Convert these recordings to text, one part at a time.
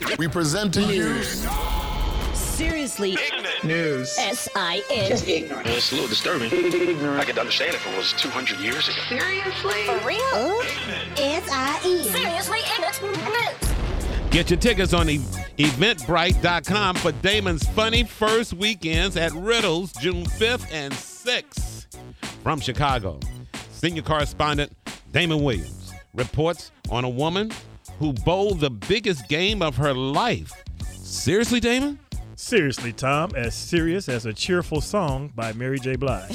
We present to you Seriously Ignorant. News. S-I-N. Just ignorant. It's a little disturbing. I could understand if it was 200 years ago. Seriously? For real? S-I-N. Seriously ignorant. Get your tickets on eventbrite.com for Damon's funny first weekends at Riddles, June 5th and 6th. From Chicago, senior correspondent Damon Williams reports on a woman who bowled the biggest game of her life. Seriously, Damon? Seriously, Tom, as serious as a cheerful song by Mary J. Blige.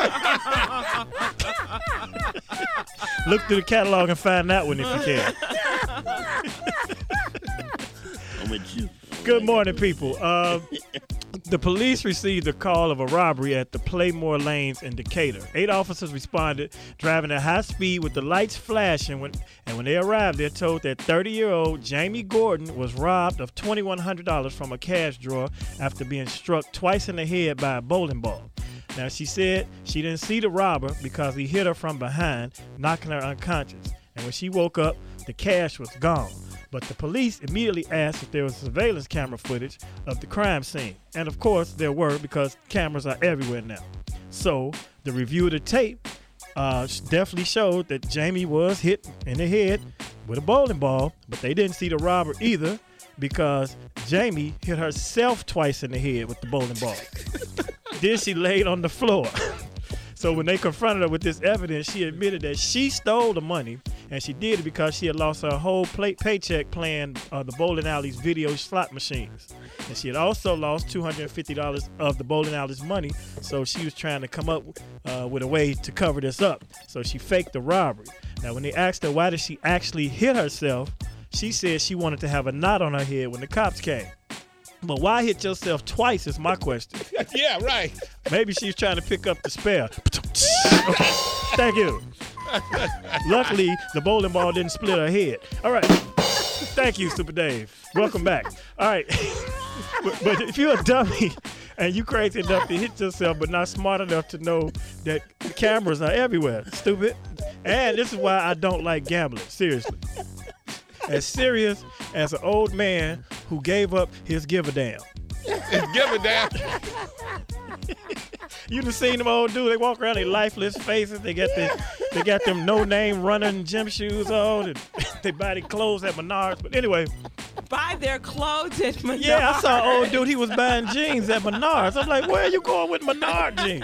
Look through the catalog and find that one if you can. I'm with you. Good morning, people. The police received a call of a robbery at the Playmore Lanes in Decatur. 8 officers responded, driving at high speed with the lights flashing. When they arrived, they're told that 30-year-old Jamie Gordon was robbed of $2,100 from a cash drawer after being struck twice in the head by a bowling ball. Now, she said she didn't see the robber because he hit her from behind, knocking her unconscious. And when she woke up, the cash was gone. But the police immediately asked if there was surveillance camera footage of the crime scene. And of course, there were, because cameras are everywhere now. So the review of the tape definitely showed that Jamie was hit in the head with a bowling ball, but they didn't see the robber either because Jamie hit herself twice in the head with the bowling ball. Then she laid on the floor. So when they confronted her with this evidence, she admitted that she stole the money, and she did it because she had lost her whole paycheck playing the bowling alley's video slot machines. And she had also lost $250 of the bowling alley's money, so she was trying to come up with a way to cover this up. So she faked the robbery. Now, when they asked her why did she actually hit herself, she said she wanted to have a knot on her head when the cops came. But why hit yourself twice is my question. Yeah, right. Maybe she's trying to pick up the spare. Thank you. Luckily, the bowling ball didn't split her head. All right. Thank you, Super Dave. Welcome back. All right. But if you're a dummy and you crazy enough to hit yourself but not smart enough to know that cameras are everywhere, stupid. And this is why I don't like gambling. Seriously. As serious as an old man who gave up his give a damn. His give a damn. You done seen them old dudes? They walk around, they lifeless faces. They got them no-name running gym shoes on, and they buy their clothes at Menards. But anyway, Buy their clothes at Menards. yeah, I saw an old dude. He was buying jeans at Menards. I'm like, where are you going with Menard jeans?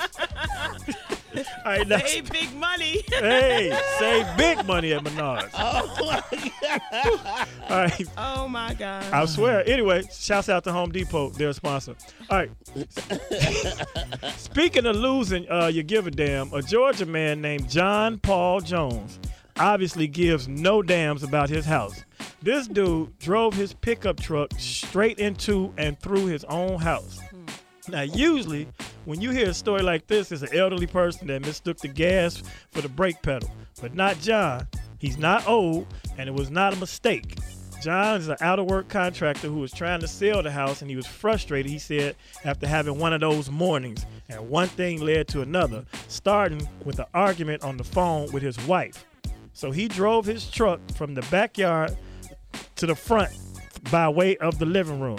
All right, next. Save big money. Hey, save big money at Menards. Oh, my God. All right. Oh, my God. I swear. Anyway, shouts out to Home Depot. They're a sponsor. All right. Speaking of losing you give a damn, a Georgia man named John Paul Jones obviously gives no damns about his house. This dude drove his pickup truck straight into and through his own house. Now, usually, when you hear a story like this, it's an elderly person that mistook the gas for the brake pedal. But not John. He's not old, and it was not a mistake. John is an out-of-work contractor who was trying to sell the house, and he was frustrated, he said, after having one of those mornings. And one thing led to another, starting with an argument on the phone with his wife. So he drove his truck from the backyard to the front by way of the living room.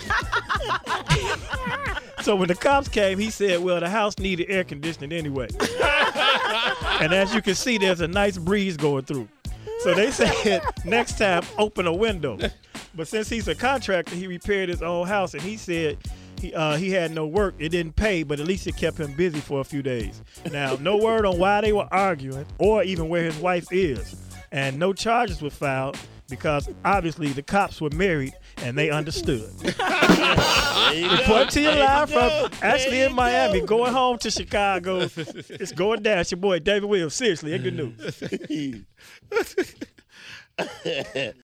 So when the cops came, he said, well, the house needed air conditioning anyway. And as you can see, there's a nice breeze going through. So they said, next time, open a window. But since he's a contractor, he repaired his own house, and he said he had no work. It didn't pay, but at least it kept him busy for a few days. Now, no word on why they were arguing or even where his wife is. And no charges were filed because obviously the cops were married and they understood. Report to you live from actually in Miami, going home to Chicago. It's going down. It's your boy David Williams. Seriously, good news.